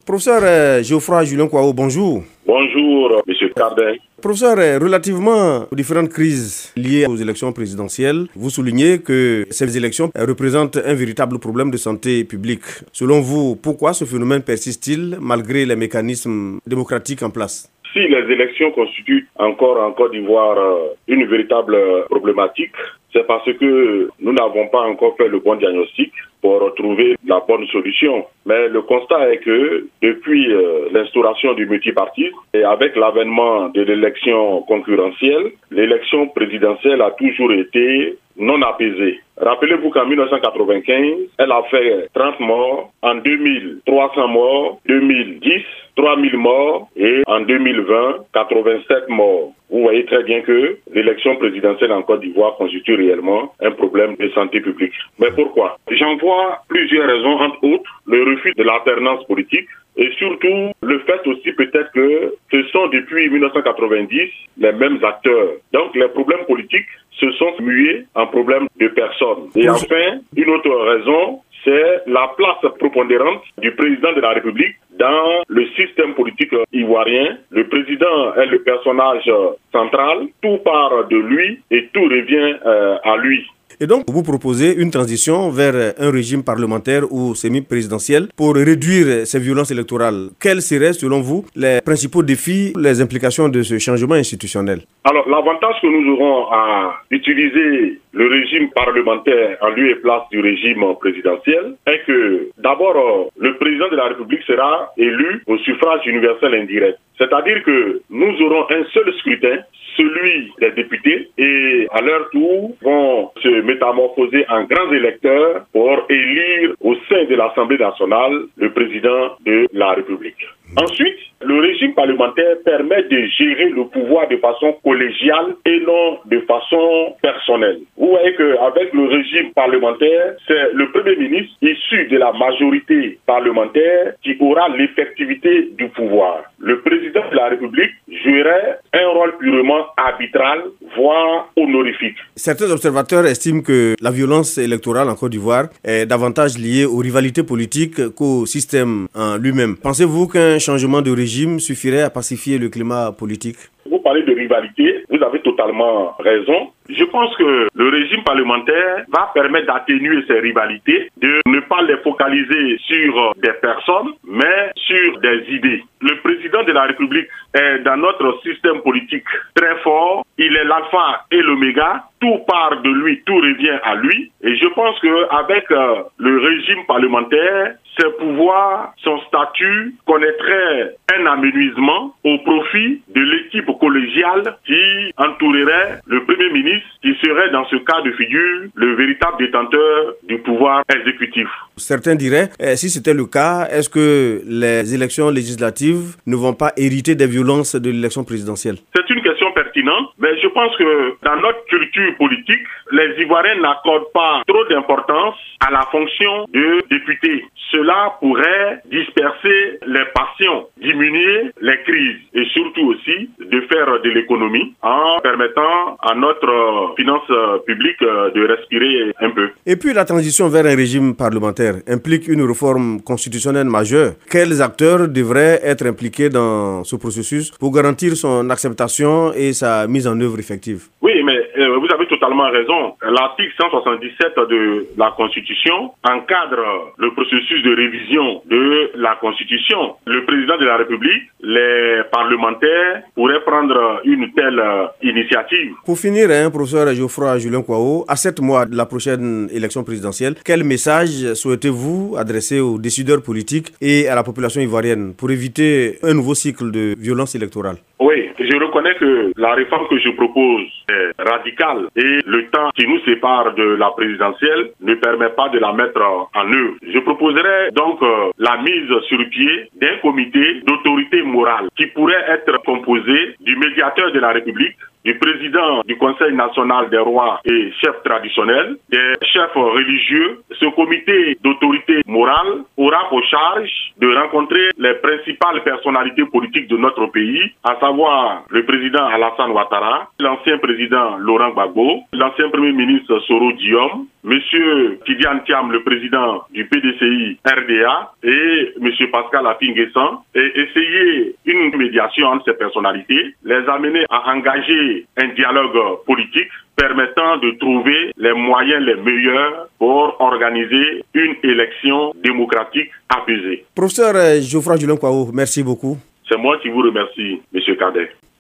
Professeur Geoffroy Julien Kouao, bonjour. Bonjour, Monsieur Cardin. Professeur, relativement aux différentes crises liées aux élections présidentielles, vous soulignez que ces élections représentent un véritable problème de santé publique. Selon vous, pourquoi ce phénomène persiste-t-il malgré les mécanismes démocratiques en place ? Si les élections constituent encore en Côte d'Ivoire une véritable problématique, c'est parce que nous n'avons pas encore fait le bon diagnostic pour trouver la bonne solution. Mais le constat est que depuis l'instauration du multipartisme et avec l'avènement de l'élection concurrentielle, l'élection présidentielle a toujours été non apaisée. Rappelez-vous qu'en 1995, elle a fait 30 morts, en 2000, 300 morts, 2010, 3000 morts et en 2020, 87 morts. Vous voyez très bien que l'élection présidentielle en Côte d'Ivoire constitue réellement un problème de santé publique. Mais pourquoi? J'en vois plusieurs raisons, entre autres le refus de l'alternance politique et surtout le fait aussi peut-être que ce sont depuis 1990 les mêmes acteurs. Donc les problèmes politiques se sont mués en problèmes de personnes. Et enfin, une autre raison, c'est la place prépondérante du président de la République dans le système politique ivoirien. Le président est le personnage central, tout part de lui et tout revient à lui. Et donc, vous proposez une transition vers un régime parlementaire ou semi-présidentiel pour réduire ces violences électorales. Quels seraient, selon vous, les principaux défis, les implications de ce changement institutionnel? Alors, l'avantage que nous aurons à utiliser le régime parlementaire en lieu et place du régime présidentiel est que, d'abord, le président de la République sera élu au suffrage universel indirect. C'est-à-dire que nous aurons un seul scrutin, celui des députés, et à leur tour vont se métamorphoser en grands électeurs pour élire au sein de l'Assemblée nationale le président de la République. Ensuite, le régime parlementaire permet de gérer le pouvoir de façon collégiale et non de façon personnelle. Vous voyez qu'avec le régime parlementaire, c'est le Premier ministre issu de la majorité parlementaire qui aura l'effectivité du pouvoir. Le président de la République jouerait un rôle purement arbitral, voire honorifique. Certains observateurs estiment que la violence électorale en Côte d'Ivoire est davantage liée aux rivalités politiques qu'au système en lui-même. Pensez-vous qu'un changement de régime suffirait à pacifier le climat politique? Vous parlez de rivalité, vous avez totalement raison. Je pense que le régime parlementaire va permettre d'atténuer ces rivalités, de ne pas les focaliser sur des personnes, mais sur des idées. Le président de la République est dans notre système politique très fort. Il est l'alpha et l'oméga. Tout part de lui, tout revient à lui. Et je pense qu'avec le régime parlementaire, ses pouvoirs, son statut connaîtrait un amenuisement au profit de l'équipe collégiale qui entourerait le Premier ministre, qui serait dans ce cas de figure le véritable détenteur du pouvoir exécutif. Certains diraient, si c'était le cas, est-ce que les élections législatives ne vont pas hériter des violences de l'élection présidentielle? C'est une question pertinente, mais je pense que dans notre culture politique, les Ivoiriens n'accordent pas trop d'importance à la fonction de député. Cela pourrait disperser les passions, diminuer les crises et surtout aussi de faire de l'économie en permettant à notre finance publique de respirer un peu. Et puis la transition vers un régime parlementaire implique une réforme constitutionnelle majeure. Quels acteurs devraient être impliqués dans ce processus pour garantir son acceptation et sa mise en œuvre effective? Oui, mais vous avez totalement raison. L'article 177 de la Constitution encadre le processus de révision de la Constitution. Le président de la République, les parlementaires pourraient prendre une telle initiative. Pour finir, professeur Geoffroy Julien Kouao, à 7 mois de la prochaine élection présidentielle, quel message souhaitez-vous adresser aux décideurs politiques et à la population ivoirienne pour éviter un nouveau cycle de violence électorale? Oui, je reconnais que la réforme que je propose est radicale et le temps qui nous sépare de la présidentielle ne permet pas de la mettre en œuvre. Je proposerai donc la mise sur pied d'un comité d'autorité morale qui pourrait être composé du médiateur de la République, du président du Conseil national des rois et chefs traditionnels, des chefs religieux. Ce comité d'autorité morale aura pour charge de rencontrer les principales personnalités politiques de notre pays, à savoir le président Alassane Ouattara, l'ancien président Laurent Gbagbo, l'ancien premier ministre Soro Diom, M. Tidiane Thiam, le président du PDCI RDA, et M. Pascal Afin-Guessan, et essayer une médiation entre ces personnalités, les amener à engager un dialogue politique permettant de trouver les moyens les meilleurs pour organiser une élection démocratique apaisée. Professeur Geoffroy Julien Kouao, merci beaucoup. C'est moi qui vous remercie, M. Cadet.